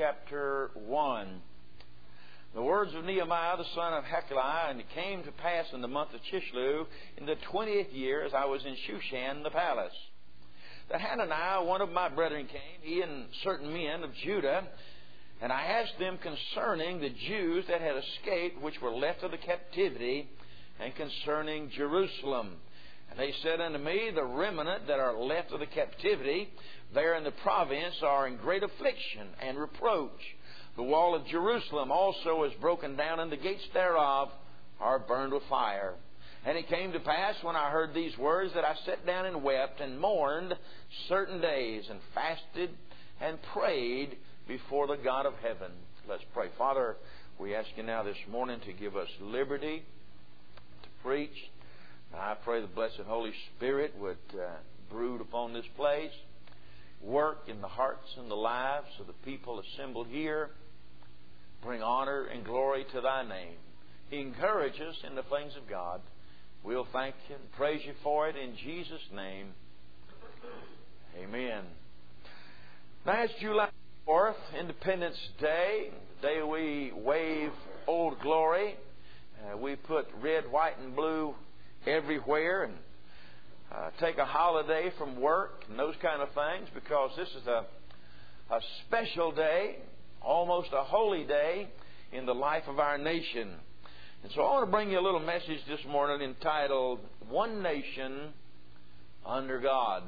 chapter 1. The words of Nehemiah, the son of Hakaliah, and it came to pass in the month of Chislew, in the 20th year, as I was in Shushan the palace, that Hananiah, one of my brethren, came, he and certain men of Judah, and I asked them concerning the Jews that had escaped, which were left of the captivity, and concerning Jerusalem. And they said unto me, the remnant that are left of the captivity there in the province are in great affliction and reproach. The wall of Jerusalem also is broken down, and the gates thereof are burned with fire. And it came to pass, when I heard these words, that I sat down and wept and mourned certain days, and fasted and prayed before the God of heaven. Let's pray. Father, we ask you now this morning to give us liberty to preach. I pray the blessed Holy Spirit would brood upon this place, work in the hearts and the lives of the people assembled here, bring honor and glory to thy name. Encourage us in the things of God. We'll thank you and praise you for it in Jesus' name. Amen. Now it's July 4th, Independence Day, the day we wave Old Glory. We put red, white, and blue everywhere, and take a holiday from work and those kind of things, because this is a special day, almost a holy day in the life of our nation. And so I want to bring you a little message this morning entitled, One Nation Under God.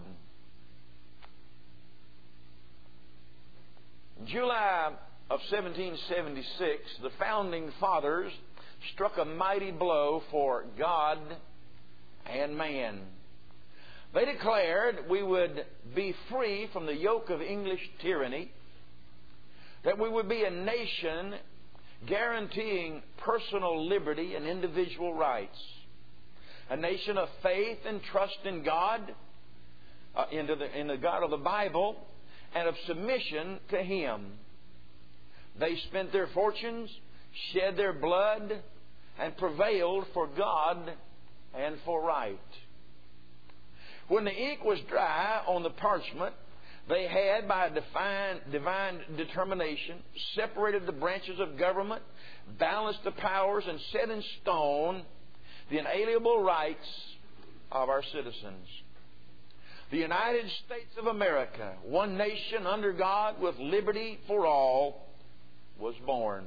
In July of 1776, the Founding Fathers struck a mighty blow for God and man. They declared we would be free from the yoke of English tyranny, that we would be a nation guaranteeing personal liberty and individual rights, a nation of faith and trust in God, in the God of the Bible, and of submission to Him. They spent their fortunes, shed their blood, and prevailed for God and for right. When the ink was dry on the parchment, they had, by divine determination, separated the branches of government, balanced the powers, and set in stone the inalienable rights of our citizens. The United States of America, one nation under God with liberty for all, was born.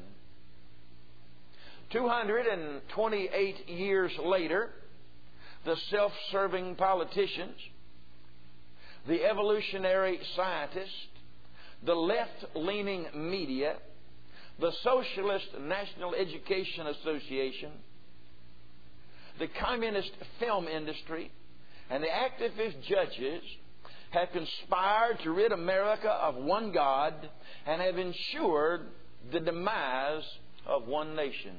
228 years later, the self-serving politicians, the evolutionary scientists, the left-leaning media, the Socialist National Education Association, the communist film industry, and the activist judges have conspired to rid America of one God and have ensured the demise of one nation.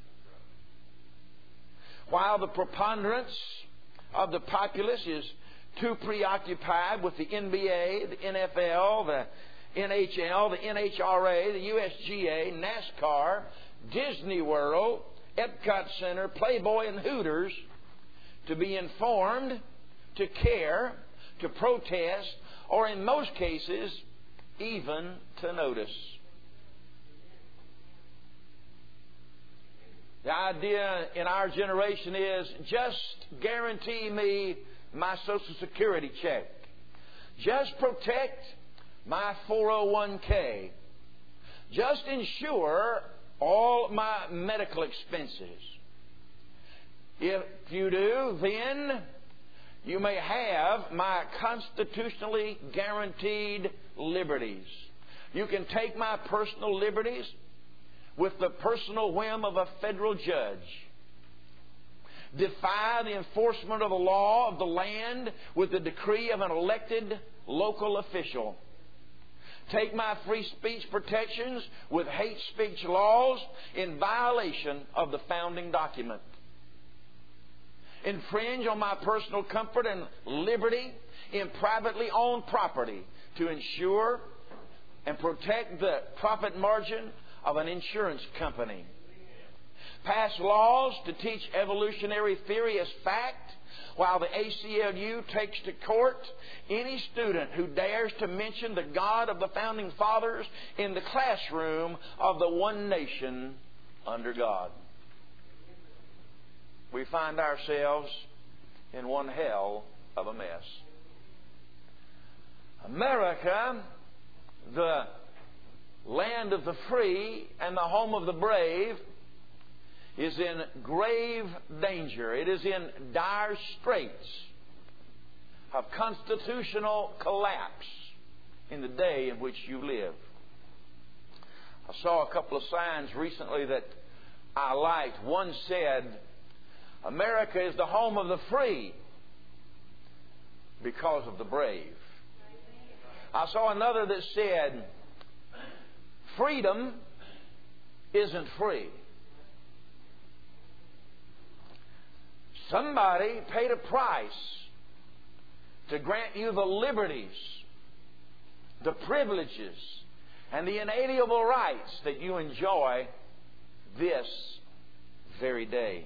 While the preponderance of the populace is too preoccupied with the NBA, the NFL, the NHL, the NHRA, the USGA, NASCAR, Disney World, Epcot Center, Playboy, and Hooters to be informed, to care, to protest, or in most cases, even to notice. The idea in our generation is just guarantee me my Social Security check. Just protect my 401k. Just insure all my medical expenses. If you do, then you may have my constitutionally guaranteed liberties. You can take my personal liberties with the personal whim of a federal judge. Defy the enforcement of the law of the land with the decree of an elected local official. Take my free speech protections with hate speech laws in violation of the founding document. Infringe on my personal comfort and liberty in privately owned property to ensure and protect the profit margin of an insurance company. pass laws to teach evolutionary theory as fact, while the ACLU takes to court any student who dares to mention the God of the Founding Fathers in the classroom of the one nation under God. We find ourselves in one hell of a mess. America, the land of the free and the home of the brave, is in grave danger. It is in dire straits of constitutional collapse in the day in which you live. I saw a couple of signs recently that I liked. One said, America is the home of the free because of the brave. I saw another that said, freedom isn't free. Somebody paid a price to grant you the liberties, the privileges, and the inalienable rights that you enjoy this very day.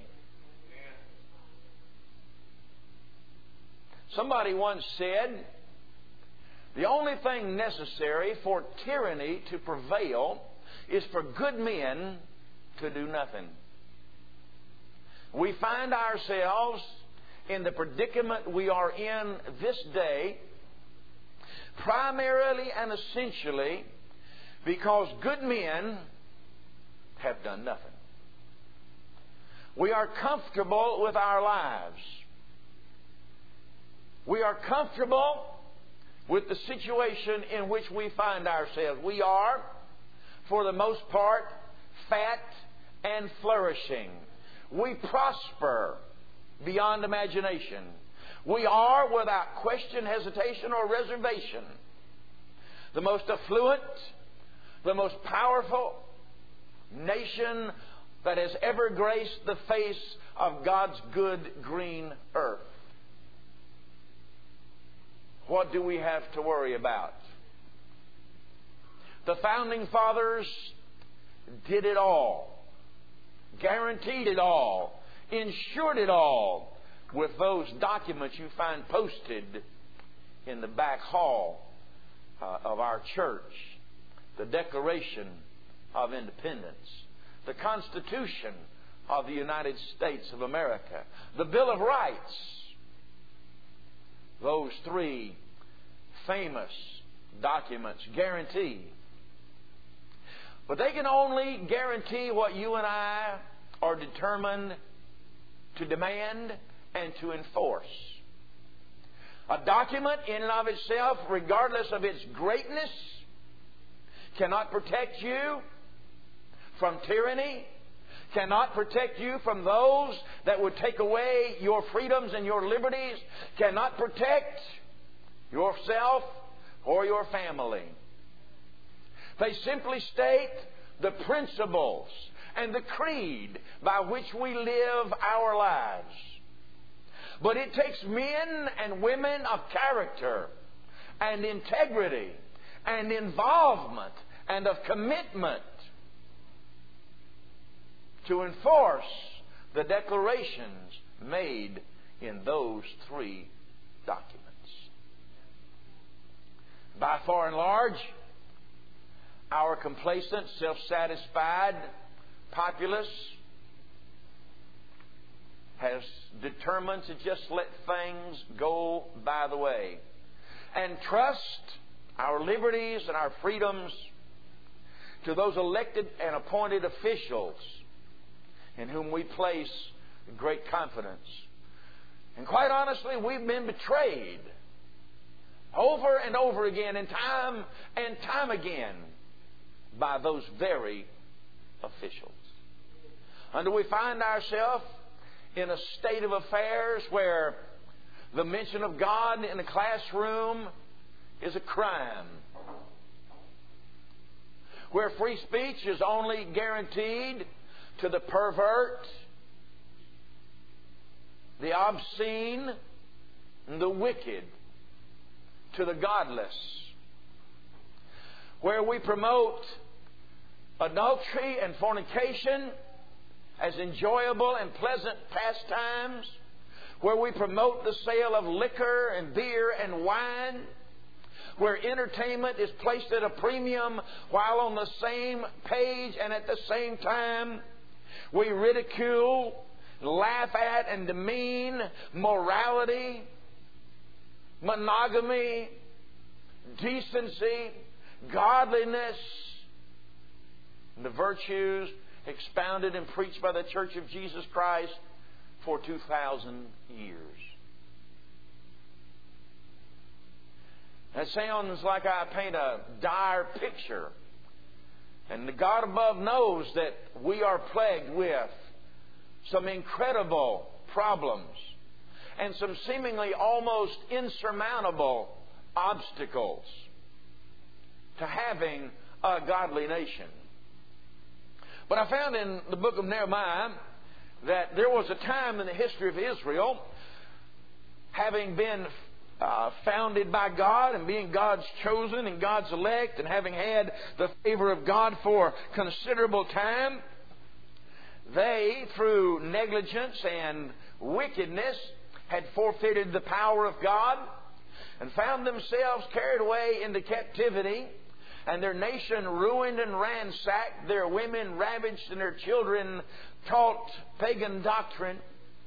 Somebody once said, the only thing necessary for tyranny to prevail is for good men to do nothing. We find ourselves in the predicament we are in this day primarily and essentially because good men have done nothing. We are comfortable with our lives. We are comfortable with the situation in which we find ourselves. We are, for the most part, fat and flourishing. We prosper beyond imagination. We are, without question, hesitation, or reservation, the most affluent, the most powerful nation that has ever graced the face of God's good green earth. What do we have to worry about? The Founding Fathers did it all. Guaranteed it all, insured it all with those documents you find posted in the back hall of our church. The Declaration of Independence, the Constitution of the United States of America, the Bill of Rights. Those three famous documents guarantee. But they can only guarantee what you and I are determined to demand and to enforce. A document in and of itself, regardless of its greatness, cannot protect you from tyranny, cannot protect you from those that would take away your freedoms and your liberties, cannot protect yourself or your family. They simply state the principles and the creed by which we live our lives. But it takes men and women of character and integrity and involvement and of commitment to enforce the declarations made in those three documents. By far and large, our complacent, self-satisfied populace has determined to just let things go by the way and trust our liberties and our freedoms to those elected and appointed officials in whom we place great confidence. And quite honestly, we've been betrayed over and over again and time again by those very officials. And we find ourselves in a state of affairs where the mention of God in a classroom is a crime, where free speech is only guaranteed to the pervert, the obscene, and the wicked, to the godless, where we promote adultery and fornication as enjoyable and pleasant pastimes, where we promote the sale of liquor and beer and wine, where entertainment is placed at a premium, while on the same page and at the same time we ridicule, laugh at, and demean morality, monogamy, decency, godliness, and the virtues expounded and preached by the Church of Jesus Christ for 2,000 years. That sounds like I paint a dire picture. And the God above knows that we are plagued with some incredible problems and some seemingly almost insurmountable obstacles to having a godly nation. But I found in the book of Nehemiah that there was a time in the history of Israel, having been founded by God and being God's chosen and God's elect and having had the favor of God for considerable time, they, through negligence and wickedness, had forfeited the power of God and found themselves carried away into captivity, and their nation ruined and ransacked, their women ravaged, and their children taught pagan doctrine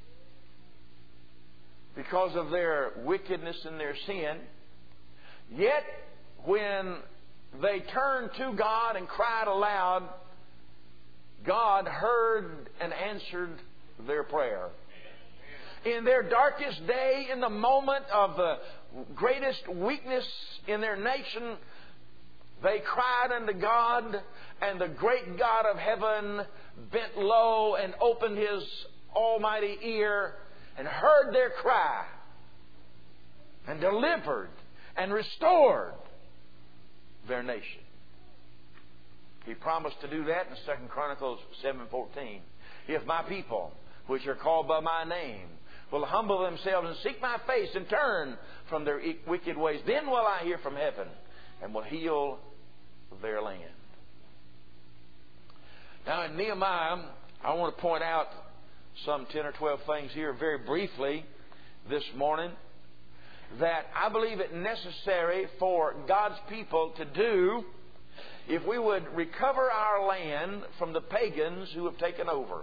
because of their wickedness and their sin. Yet, when they turned to God and cried aloud, God heard and answered their prayer. In their darkest day, in the moment of the greatest weakness in their nation, they cried unto God, and the great God of heaven bent low and opened His almighty ear and heard their cry and delivered and restored their nation. He promised to do that in 2 Chronicles 7:14. If my people, which are called by my name, will humble themselves and seek my face and turn from their wicked ways, then will I hear from heaven and will heal their land. Now in Nehemiah, I want to point out some 10 or 12 things here very briefly this morning that I believe it necessary for God's people to do if we would recover our land from the pagans who have taken over.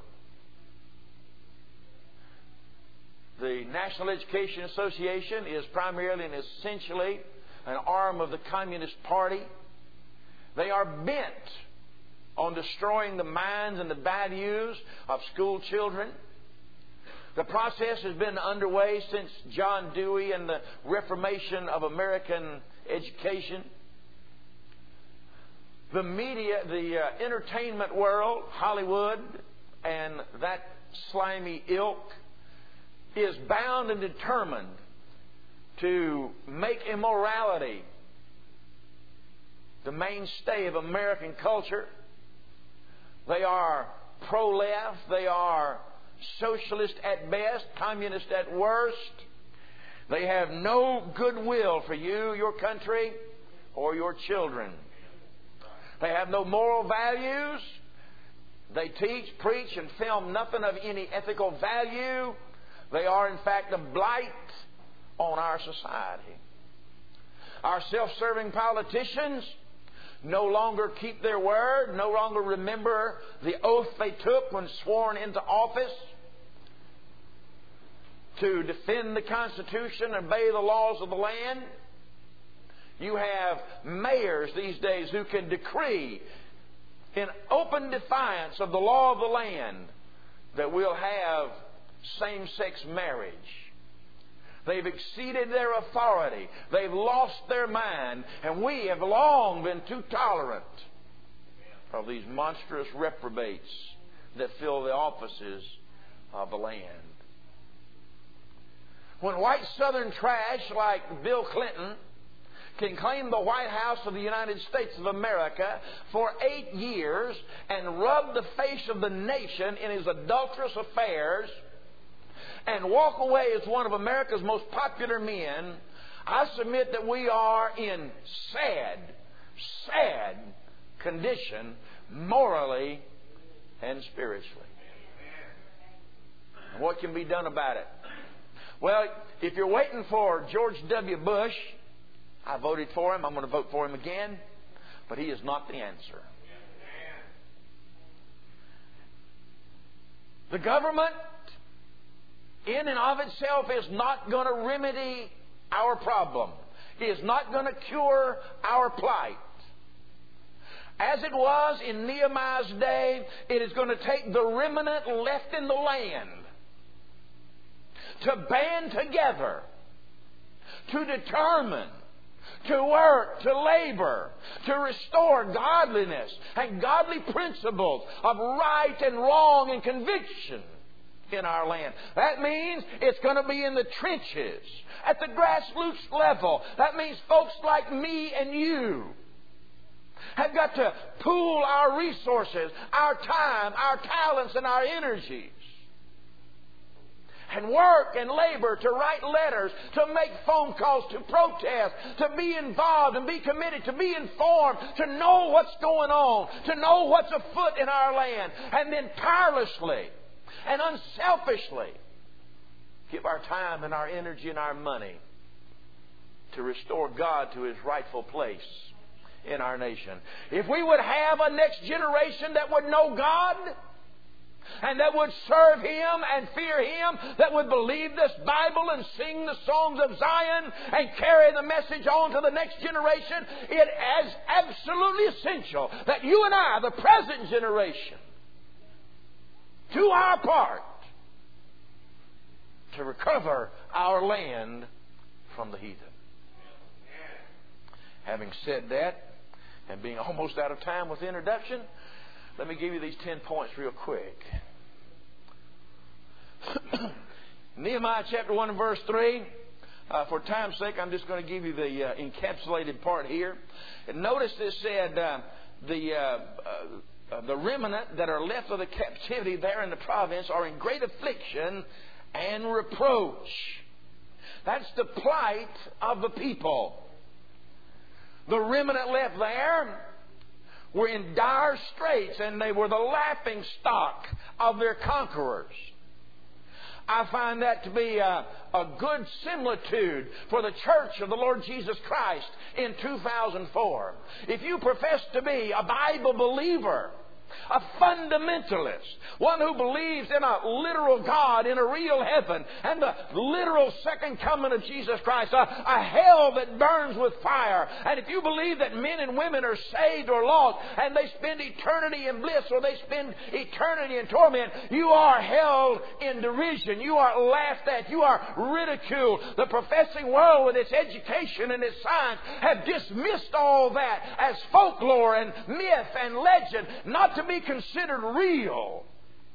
The National Education Association is primarily and essentially an arm of the Communist Party. They are bent on destroying the minds and the values of school children. The process has been underway since John Dewey and the Reformation of American education. The media, the entertainment world, Hollywood, and that slimy ilk is bound and determined to make immorality the mainstay of American culture. They are pro-left. They are socialist at best, communist at worst. They have no goodwill for you, your country, or your children. They have no moral values. They teach, preach, and film nothing of any ethical value. They are, in fact, a blight on our society. Our self-serving politicians no longer keep their word, no longer remember the oath they took when sworn into office to defend the Constitution and obey the laws of the land. You have mayors these days who can decree in open defiance of the law of the land that we'll have same-sex marriage. They've exceeded their authority. They've lost their mind. And we have long been too tolerant of these monstrous reprobates that fill the offices of the land. When white Southern trash like Bill Clinton can claim the White House of the United States of America for 8 years and rub the face of the nation in his adulterous affairs and walk away as one of America's most popular men, I submit that we are in sad condition morally and spiritually. What can be done about it? Well, if you're waiting for George W. Bush, I voted for him. I'm going to vote for him again. But he is not the answer. The government, in and of itself, is not going to remedy our problem. It is not going to cure our plight. As it was in Nehemiah's day, it is going to take the remnant left in the land to band together, to determine, to work, to labor, to restore godliness and godly principles of right and wrong and conviction in our land. That means it's going to be in the trenches, at the grassroots level. That means folks like me and you have got to pool our resources, our time, our talents, and our energies, and work and labor to write letters, to make phone calls, to protest, to be involved and be committed, to be informed, to know what's going on, to know what's afoot in our land, and then tirelessly and unselfishly give our time and our energy and our money to restore God to His rightful place in our nation. If we would have a next generation that would know God and that would serve Him and fear Him, that would believe this Bible and sing the songs of Zion and carry the message on to the next generation, it is absolutely essential that you and I, the present generation, do our part to recover our land from the heathen. Having said that, and being almost out of time with the introduction, let me give you these 10 points real quick. Nehemiah chapter 1 and verse 3. For time's sake, I'm just going to give you the encapsulated part here. And notice this said, the remnant that are left of the captivity there in the province are in great affliction and reproach. That's the plight of the people. The remnant left there were in dire straits, and they were the laughing stock of their conquerors. I find that to be a good similitude for the church of the Lord Jesus Christ in 2004. If you profess to be a Bible believer, a fundamentalist, one who believes in a literal God, in a real heaven, and the literal second coming of Jesus Christ, a hell that burns with fire. And if you believe that men and women are saved or lost, and they spend eternity in bliss or they spend eternity in torment, you are held in derision. You are laughed at. You are ridiculed. The professing world with its education and its science have dismissed all that as folklore and myth and legend, not to be considered real.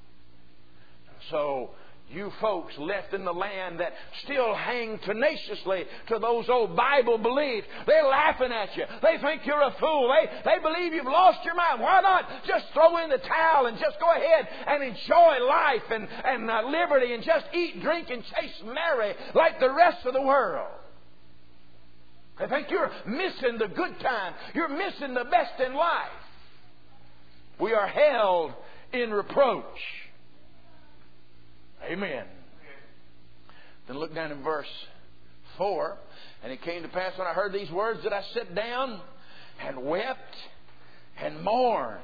So you folks left in the land that still hang tenaciously to those old Bible beliefs, they're laughing at you. They think you're a fool. They believe you've lost your mind. Why not just throw in the towel and just go ahead and enjoy life and liberty and just eat, drink, and chase merry like the rest of the world? They think you're missing the good time. You're missing the best in life. We are held in reproach. Amen. Then look down in verse 4. And it came to pass when I heard these words that I sat down and wept and mourned.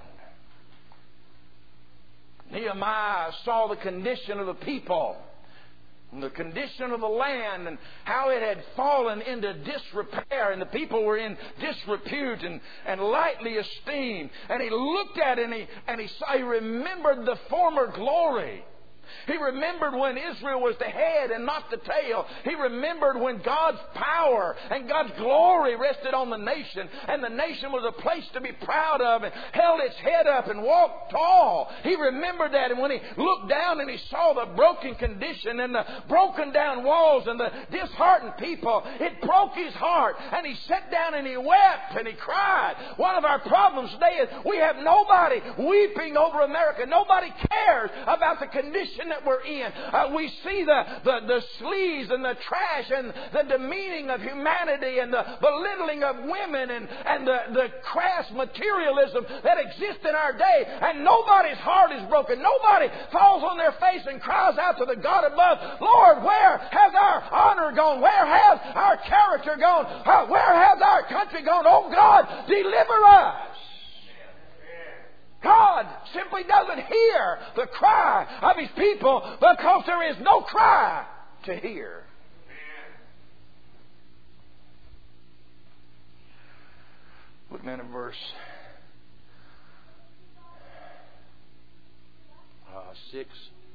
Nehemiah saw the condition of the people, and the condition of the land, and how it had fallen into disrepair, and the people were in disrepute and lightly esteemed. And he looked at it and he remembered the former glory. He remembered when Israel was the head and not the tail. He remembered when God's power and God's glory rested on the nation, and the nation was a place to be proud of and held its head up and walked tall. He remembered that, and when he looked down and he saw the broken condition and the broken down walls and the disheartened people, it broke his heart, and he sat down and he wept and he cried. One of our problems today is we have nobody weeping over America. Nobody cares about the condition condition that we're in. We see the sleaze and the trash and the demeaning of humanity and the belittling of women and the crass materialism that exists in our day. And nobody's heart is broken. Nobody falls on their face and cries out to the God above, Lord, where has our honor gone? Where has our character gone? Where has our country gone? Oh God, deliver us. God simply doesn't hear the cry of His people because there is no cry to hear. Look down at verse 6.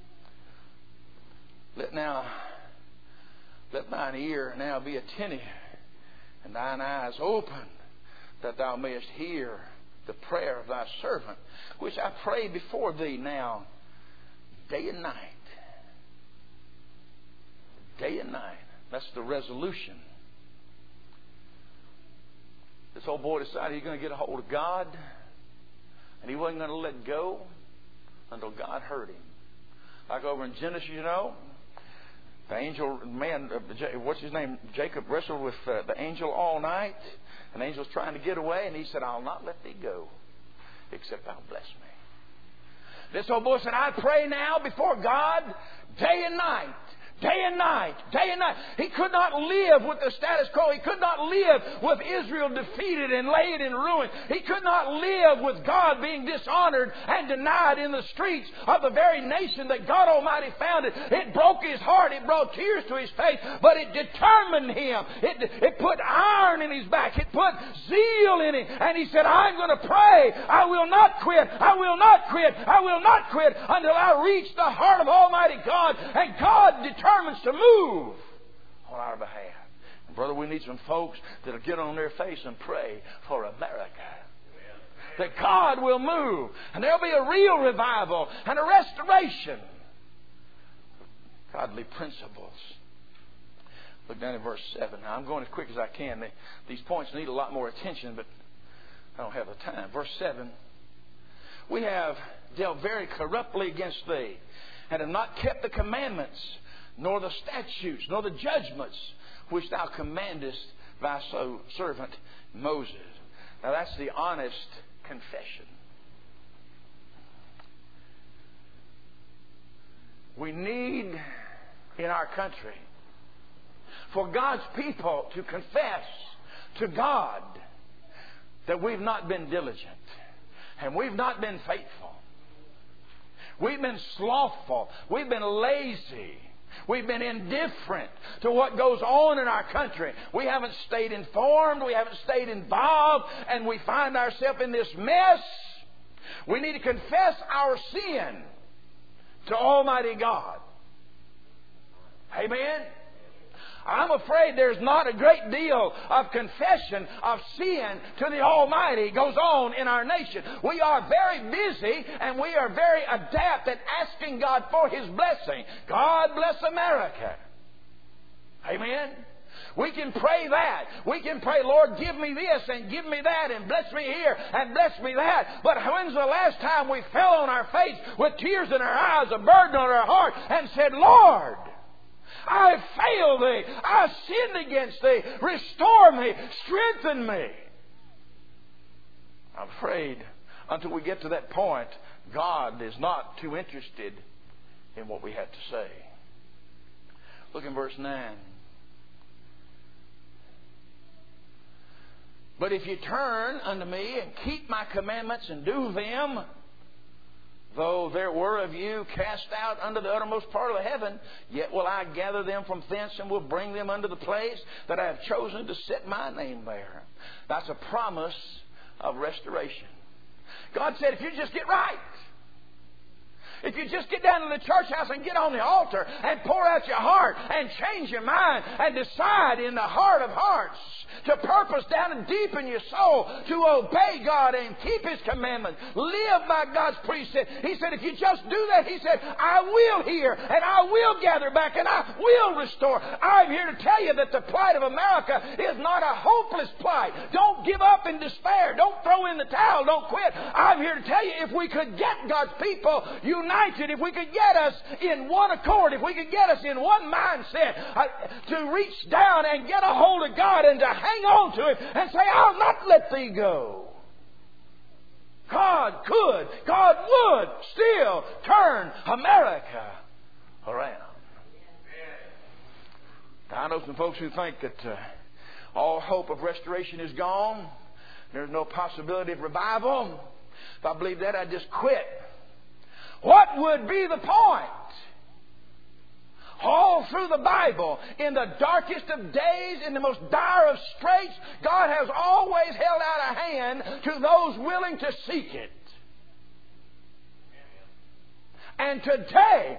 Let thine ear now be attentive and thine eyes open, that thou mayest hear the prayer of thy servant, which I pray before thee now, day and night. Day and night. That's the resolution. This old boy decided he's going to get a hold of God, and he wasn't going to let go until God heard him. Like over in Genesis, the angel man, what's his name? Jacob wrestled with the angel all night. And the angel's trying to get away, and he said, I'll not let thee go, except thou bless me. This old boy said, I pray now before God day and night. Day and night, day and night. He could not live with the status quo. He could not live with Israel defeated and laid in ruin. He could not live with God being dishonored and denied in the streets of the very nation that God Almighty founded. It broke his heart. It brought tears to his face. But it determined him. It put iron in his back. It put zeal in him. And he said, I'm going to pray. I will not quit. I will not quit. I will not quit until I reach the heart of Almighty God. And God determines to move on our behalf. And brother, we need some folks that'll get on their face and pray for America. That God will move. And there'll be a real revival and a restoration of godly principles. Look down at verse 7. Now, I'm going as quick as I can. These points need a lot more attention, but I don't have the time. Verse 7. We have dealt very corruptly against thee, and have not kept the commandments, nor the statutes, nor the judgments which thou commandest thy servant Moses. Now that's the honest confession. We need in our country for God's people to confess to God that we've not been diligent and we've not been faithful. We've been slothful. We've been lazy. We've been indifferent to what goes on in our country. We haven't stayed informed. We haven't stayed involved. And we find ourselves in this mess. We need to confess our sin to Almighty God. Amen? I'm afraid there's not a great deal of confession of sin to the Almighty goes on in our nation. We are very busy and we are very adept at asking God for His blessing. God bless America. Amen? We can pray that. We can pray, Lord, give me this and give me that and bless me here and bless me that. But when's the last time we fell on our face with tears in our eyes, a burden on our heart, and said, Lord, I failed Thee. I sinned against Thee. Restore me. Strengthen me. I'm afraid until we get to that point, God is not too interested in what we have to say. Look in verse 9. But if you turn unto me and keep my commandments and do them, though there were of you cast out unto the uttermost part of the heaven, yet will I gather them from thence and will bring them unto the place that I have chosen to set my name there. That's a promise of restoration. God said, if you just get right, if you just get down to the church house and get on the altar and pour out your heart and change your mind and decide in the heart of hearts to purpose down and deep in your soul to obey God and keep His commandments, live by God's precept. He said, if you just do that, He said, I will hear and I will gather back and I will restore. I'm here to tell you that the plight of America is not a hopeless plight. Don't give up in despair. Don't throw in the towel. Don't quit. I'm here to tell you, if we could get God's people united united, if we could get us in one accord, if we could get us in one mindset to reach down and get a hold of God and to hang on to Him and say, I'll not let Thee go. God could, God would still turn America around. Now, I know some folks who think that all hope of restoration is gone. There's no possibility of revival. If I believe that, I'd just quit. What would be the point? All through the Bible, in the darkest of days, in the most dire of straits, God has always held out a hand to those willing to seek it. And today,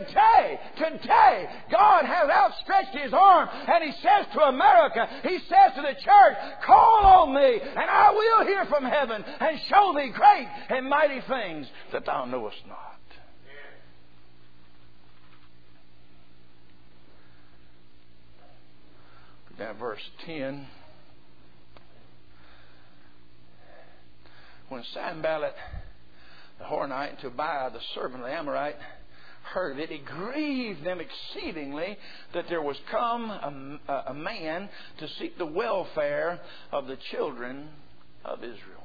God has outstretched His arm and He says to America, He says to the church, call on me and I will hear from heaven and show thee great and mighty things that thou knowest not. Now verse 10. When Sanballat the Horonite and Tobiah the servant of the Amorite heard of it, it grieved them exceedingly that there was come a man to seek the welfare of the children of Israel.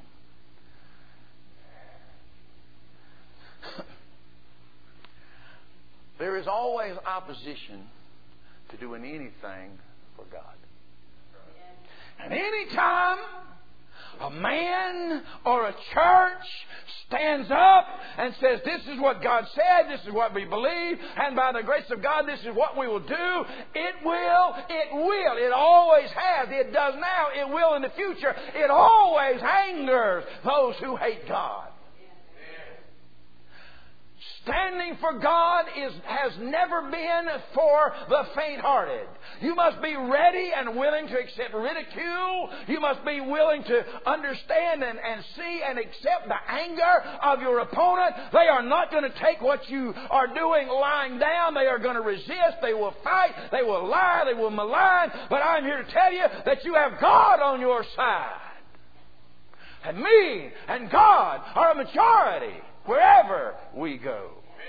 There is always opposition to doing anything for God. And any time a man or a church stands up and says, this is what God said, this is what we believe, and by the grace of God, this is what we will do, it always has, it does now, it will in the future, it always angers those who hate God. Standing for God has never been for the faint-hearted. You must be ready and willing to accept ridicule. You must be willing to understand and see and accept the anger of your opponent. They are not going to take what you are doing lying down. They are going to resist. They will fight. They will lie. They will malign. But I'm here to tell you that you have God on your side. And me and God are a majority wherever we go.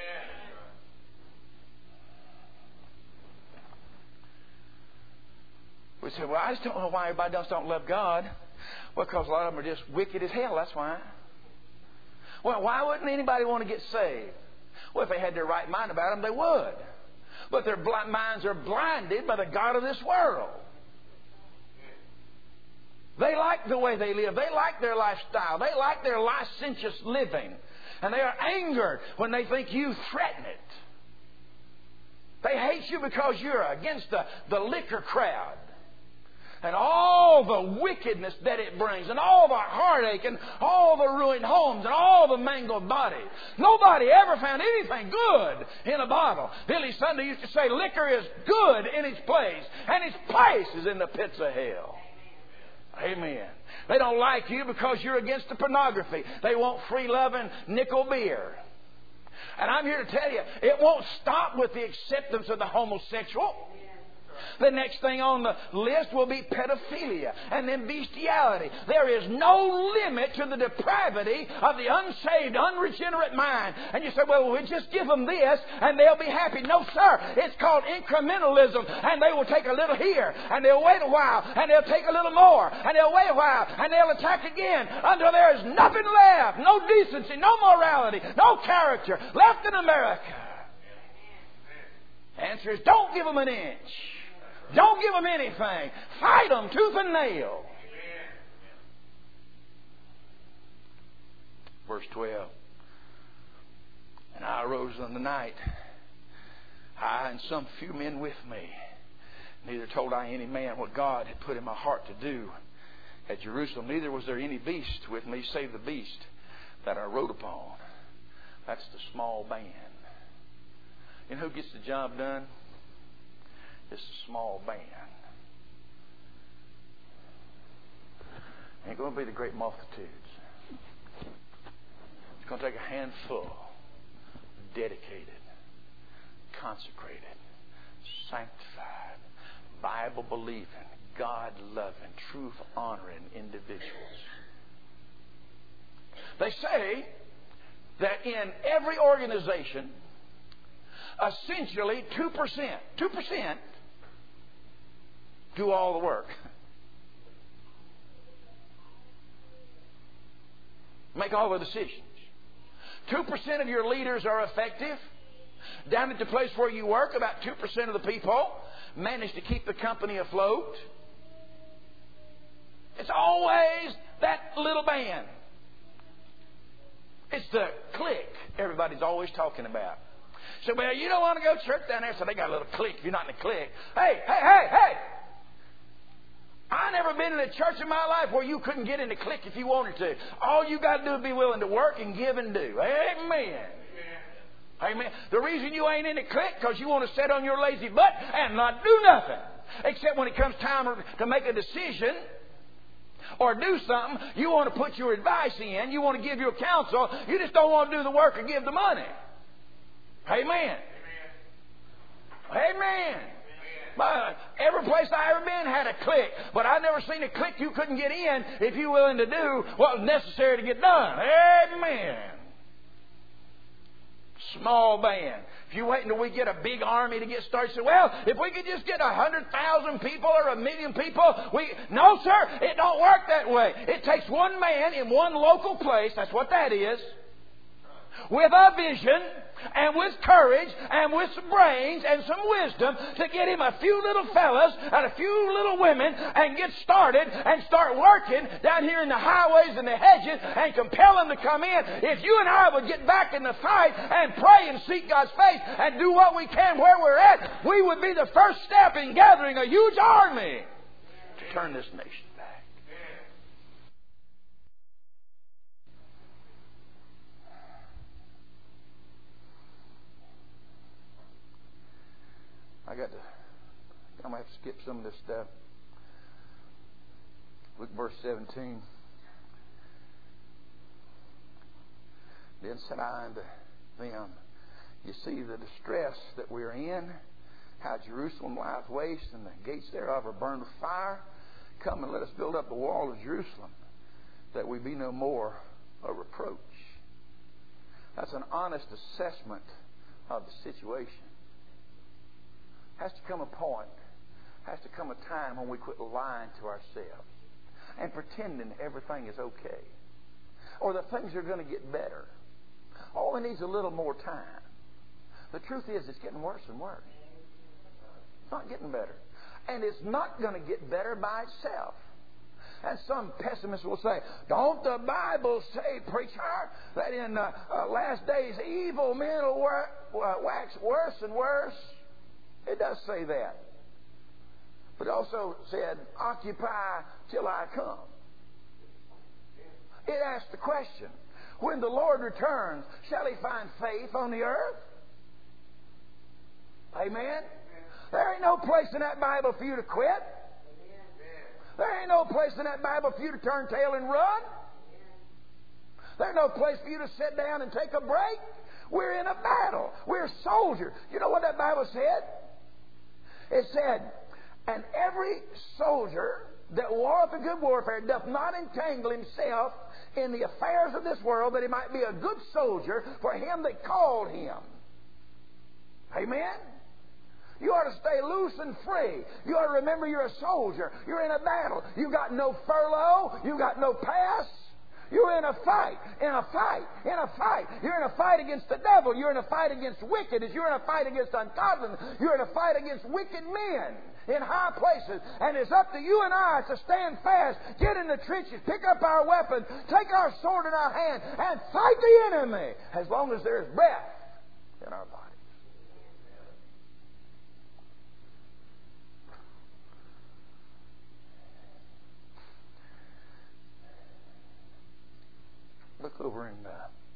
We say, well, I just don't know why everybody else don't love God. Well, because a lot of them are just wicked as hell, that's why. Well, why wouldn't anybody want to get saved? Well, if they had their right mind about them, they would. But their minds are blinded by the God of this world. They like the way they live. They like their lifestyle. They like their licentious living. And they are angered when they think you threaten it. They hate you because you're against the liquor crowd. And all the wickedness that it brings. And all the heartache. And all the ruined homes. And all the mangled bodies. Nobody ever found anything good in a bottle. Billy Sunday used to say liquor is good in its place. And its place is in the pits of hell. Amen. They don't like you because you're against the pornography. They want free-loving nickel beer. And I'm here to tell you, it won't stop with the acceptance of the homosexual. The next thing on the list will be pedophilia and then bestiality. There is no limit to the depravity of the unsaved, unregenerate mind. And you say, well, we'll just give them this and they'll be happy. No, sir. It's called incrementalism. And they will take a little here and they'll wait a while and they'll take a little more and they'll wait a while and they'll attack again until there is nothing left. No decency, no morality, no character left in America. The answer is don't give them an inch. Don't give them anything. Fight them tooth and nail. Verse 12. And I arose in the night, I and some few men with me. Neither told I any man what God had put in my heart to do at Jerusalem. Neither was there any beast with me save the beast that I rode upon. That's the small band. You know who gets the job done? It's a small band. It ain't going to be the great multitudes. It's going to take a handful, dedicated, consecrated, sanctified, Bible-believing, God-loving, truth-honoring individuals. They say that in every organization, essentially 2% do all the work. Make all the decisions. 2% of your leaders are effective. Down at the place where you work, about 2% of the people manage to keep the company afloat. It's always that little band. It's the clique everybody's always talking about. So, well, you don't want to go to church down there, so they got a little clique. If you're not in the clique. Hey! I never been in a church in my life where you couldn't get in the clique if you wanted to. All you got to do is be willing to work and give and do. Amen. Amen. The reason you ain't in the clique because you want to sit on your lazy butt and not do nothing. Except when it comes time to make a decision or do something, you want to put your advice in. You want to give your counsel. You just don't want to do the work or give the money. Amen. Amen. But every place I ever been had a clique. But I never seen a clique you couldn't get in if you're willing to do what was necessary to get done. Amen. Small band. If you wait until we get a big army to get started, say, well, if we could just get 100,000 people or 1 million people, no, sir, it don't work that way. It takes one man in one local place, that's what that is, with a vision and with courage and with some brains and some wisdom to get him a few little fellas and a few little women and get started and start working down here in the highways and the hedges and compel them to come in. If you and I would get back in the fight and pray and seek God's face and do what we can where we're at, we would be the first step in gathering a huge army to turn this nation back. I'm going to have to skip some of this stuff. Look at verse 17. Then said I unto them, you see the distress that we are in, how Jerusalem lieth waste, and the gates thereof are burned with fire. Come and let us build up the wall of Jerusalem, that we be no more a reproach. That's an honest assessment of the situation. Has to come a point, has to come a time when we quit lying to ourselves and pretending everything is okay, or that things are going to get better. All it needs is a little more time. The truth is, it's getting worse and worse. It's not getting better. And it's not going to get better by itself. And some pessimists will say, don't the Bible say, preacher, that in the last days evil men will wax worse and worse? It does say that. But it also said, occupy till I come. It asks the question, when the Lord returns, shall He find faith on the earth? Amen? There ain't no place in that Bible for you to quit. There ain't no place in that Bible for you to turn tail and run. There's no place for you to sit down and take a break. We're in a battle. We're soldiers. You know what that Bible said? It said, and every soldier that warreth a good warfare doth not entangle himself in the affairs of this world, that he might be a good soldier for him that called him. Amen? You ought to stay loose and free. You ought to remember you're a soldier. You're in a battle. You got no furlough. You got no pass. You're in a fight, in a fight, in a fight. You're in a fight against the devil. You're in a fight against wickedness. You're in a fight against ungodliness. You're in a fight against wicked men in high places. And it's up to you and I to stand fast, get in the trenches, pick up our weapons, take our sword in our hand, and fight the enemy as long as there is breath in our bodies. Look over in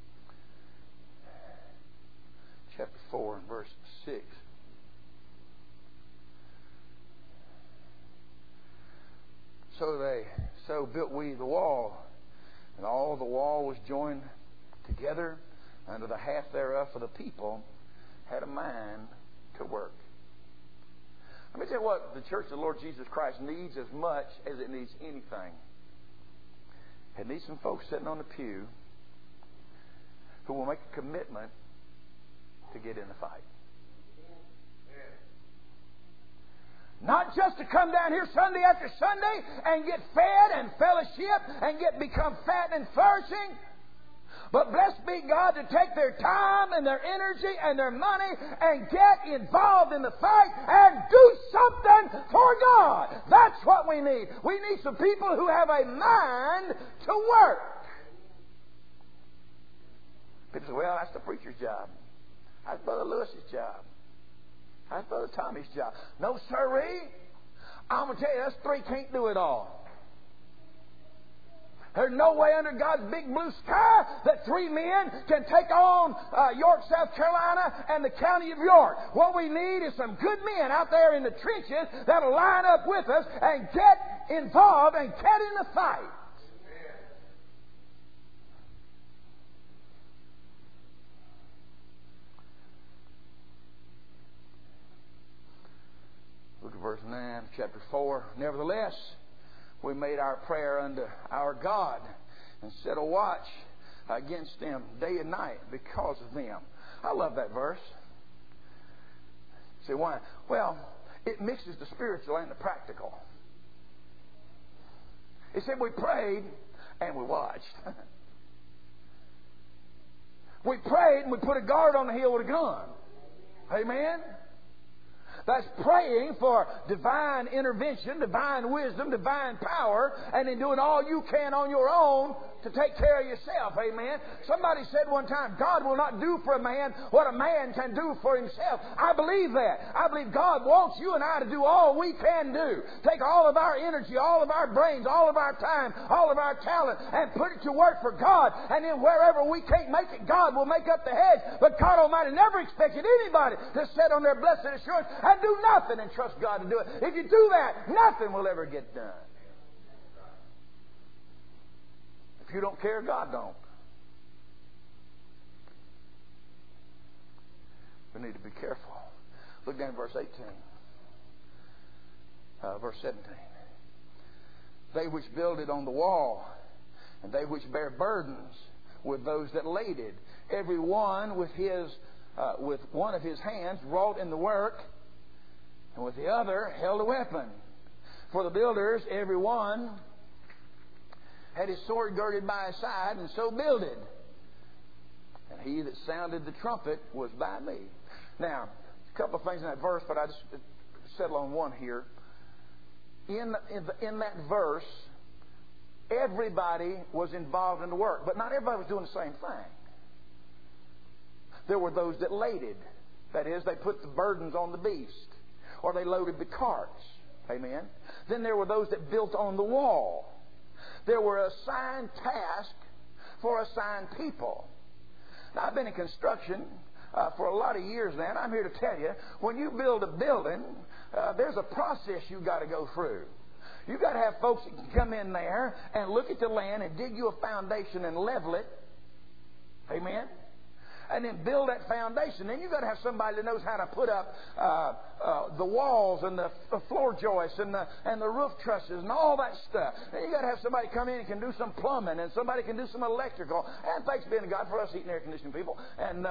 chapter 4 and verse 6. So built we the wall, and all the wall was joined together under the half thereof, for the people had a mind to work. Let me tell you what the church of the Lord Jesus Christ needs as much as it needs anything. It needs some folks sitting on the pew who will make a commitment to get in the fight. Not just to come down here Sunday after Sunday and get fed and fellowship and become fat and flourishing. But blessed be God to take their time and their energy and their money and get involved in the fight and do something for God. That's what we need. We need some people who have a mind to work. People say, well, that's the preacher's job. That's Brother Lewis's job. That's Brother Tommy's job. No, sirree. I'm going to tell you, us three can't do it all. There's no way under God's big blue sky that three men can take on York, South Carolina and the county of York. What we need is some good men out there in the trenches that'll line up with us and get involved and get in the fight. Look at verse 9, chapter 4. Nevertheless, we made our prayer unto our God and set a watch against them day and night because of them. I love that verse. Say, why? Well, it mixes the spiritual and the practical. He said we prayed and we watched. We prayed and we put a guard on the hill with a gun. Amen? That's praying for divine intervention, divine wisdom, divine power, and in doing all you can on your own to take care of yourself. Amen. Somebody said one time, God will not do for a man what a man can do for himself. I believe that. I believe God wants you and I to do all we can do. Take all of our energy, all of our brains, all of our time, all of our talent, and put it to work for God. And then wherever we can't make it, God will make up the hedge. But God Almighty never expected anybody to sit on their blessed assurance and do nothing and trust God to do it. If you do that, nothing will ever get done. If you don't care, God don't. We need to be careful. Look down at verse 18. Verse 17. They which builded on the wall, and they which bear burdens with those that laded, every one with one of his hands wrought in the work, and with the other held a weapon. For the builders, every one had his sword girded by his side, and so builded. And he that sounded the trumpet was by me. Now, a couple of things in that verse, but I just settle on one here. In that verse, everybody was involved in the work, but not everybody was doing the same thing. There were those that laded. That is, they put the burdens on the beast, or they loaded the carts. Amen. Then there were those that built on the wall. There were assigned tasks for assigned people. Now, I've been in construction for a lot of years now, and I'm here to tell you, when you build a building, there's a process you've got to go through. You've got to have folks that can come in there and look at the land and dig you a foundation and level it. Amen. And then build that foundation. Then you've got to have somebody that knows how to put up the walls and the floor joists and the roof trusses and all that stuff. Then you've got to have somebody come in and can do some plumbing, and somebody can do some electrical. And thanks be to God for us heating and air conditioning people. And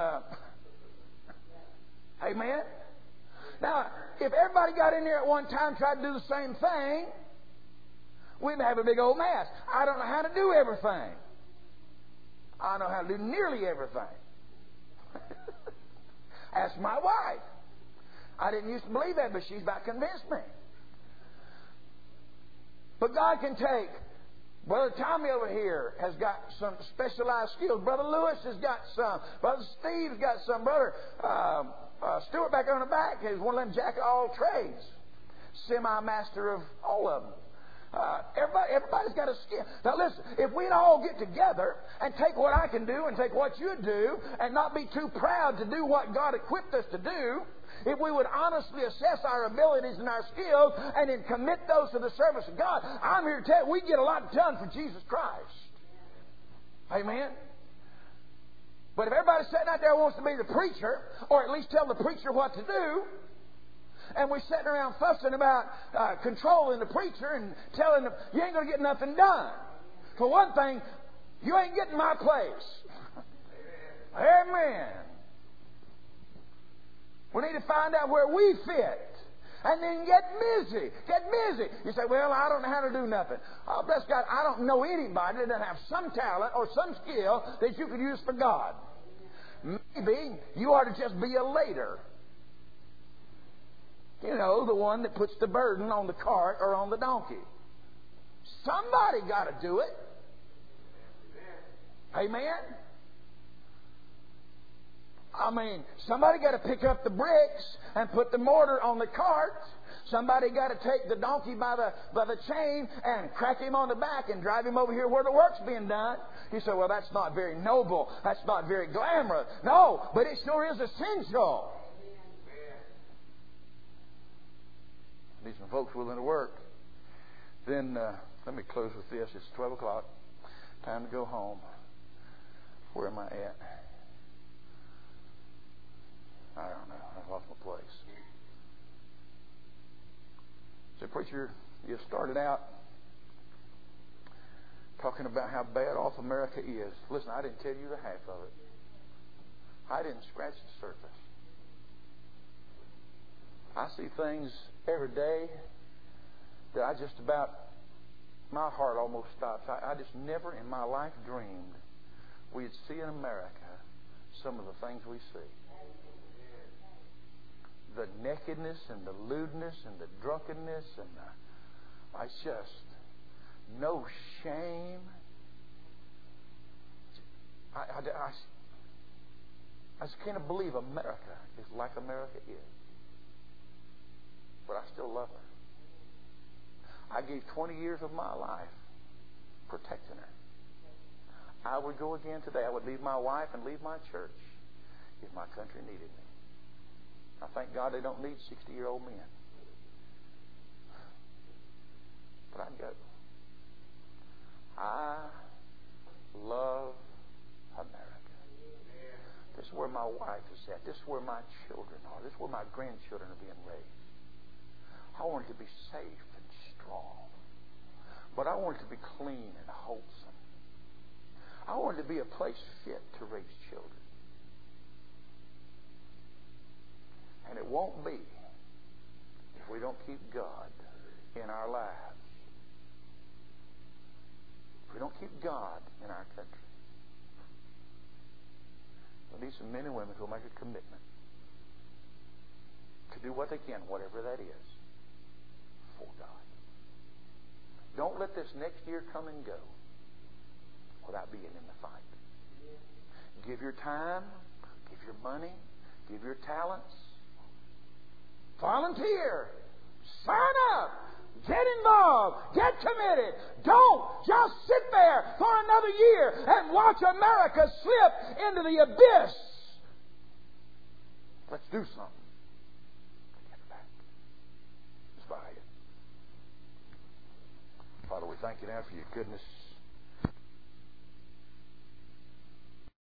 amen. Now, if everybody got in there at one time and tried to do the same thing, we'd have a big old mess. I don't know how to do everything. I know how to do nearly everything. Ask my wife. I didn't used to believe that, but she's about convinced me. But God can take. Brother Tommy over here has got some specialized skills. Brother Lewis has got some. Brother Steve's got some. Brother Stewart back on the back is one of them jack of all trades. Semi-master of all of them. Everybody's got a skill. Now listen, if we'd all get together and take what I can do and take what you do and not be too proud to do what God equipped us to do, if we would honestly assess our abilities and our skills and then commit those to the service of God, I'm here to tell you, we get a lot done for Jesus Christ. Amen? But if everybody's sitting out there wants to be the preacher, or at least tell the preacher what to do, and we're sitting around fussing about controlling the preacher and telling them, you ain't going to get nothing done. For one thing, you ain't getting my place. to find out where we fit. And then get busy. Get busy. You say, well, I don't know how to do nothing. Oh, bless God, I don't know anybody that have some talent or some skill that you could use for God. Maybe you ought to just be a lader. You know, the one that puts the burden on the cart or on the donkey. Somebody got to do it. Amen? I mean, somebody got to pick up the bricks and put the mortar on the cart. Somebody got to take the donkey by the chain and crack him on the back and drive him over here where the work's being done. You say, well, that's not very noble. That's not very glamorous. No, but it sure is essential. Need some folks willing to work. Then, let me close with this. It's 12 o'clock. Time to go home. Where am I at? I don't know. I've lost my place. So, preacher, you started out talking about how bad off America is. Listen, I didn't tell you the half of it. I didn't scratch the surface. I see things every day that I just about, my heart almost stops. I just never in my life dreamed we'd see in America some of the things we see. The nakedness and the lewdness and the drunkenness and I just, no shame. I just can't believe America is like America is. But I still love her. I gave 20 years of my life protecting her. I would go again today. I would leave my wife and leave my church if my country needed me. I thank God they don't need 60-year-old men. But I'd go. I love America. This is where my wife is at. This is where my children are. This is where my grandchildren are being raised. I want it to be safe and strong. But I want it to be clean and wholesome. I want it to be a place fit to raise children. And it won't be if we don't keep God in our lives. If we don't keep God in our country. We need some men and women who will make a commitment to do what they can, whatever that is, for God. Don't let this next year come and go without being in the fight. Give your time, give your money, give your talents. Volunteer. Sign up. Get involved. Get committed. Don't just sit there for another year and watch America slip into the abyss. Let's do something to get it back. Let's bow your head. Father, we thank you now for your goodness.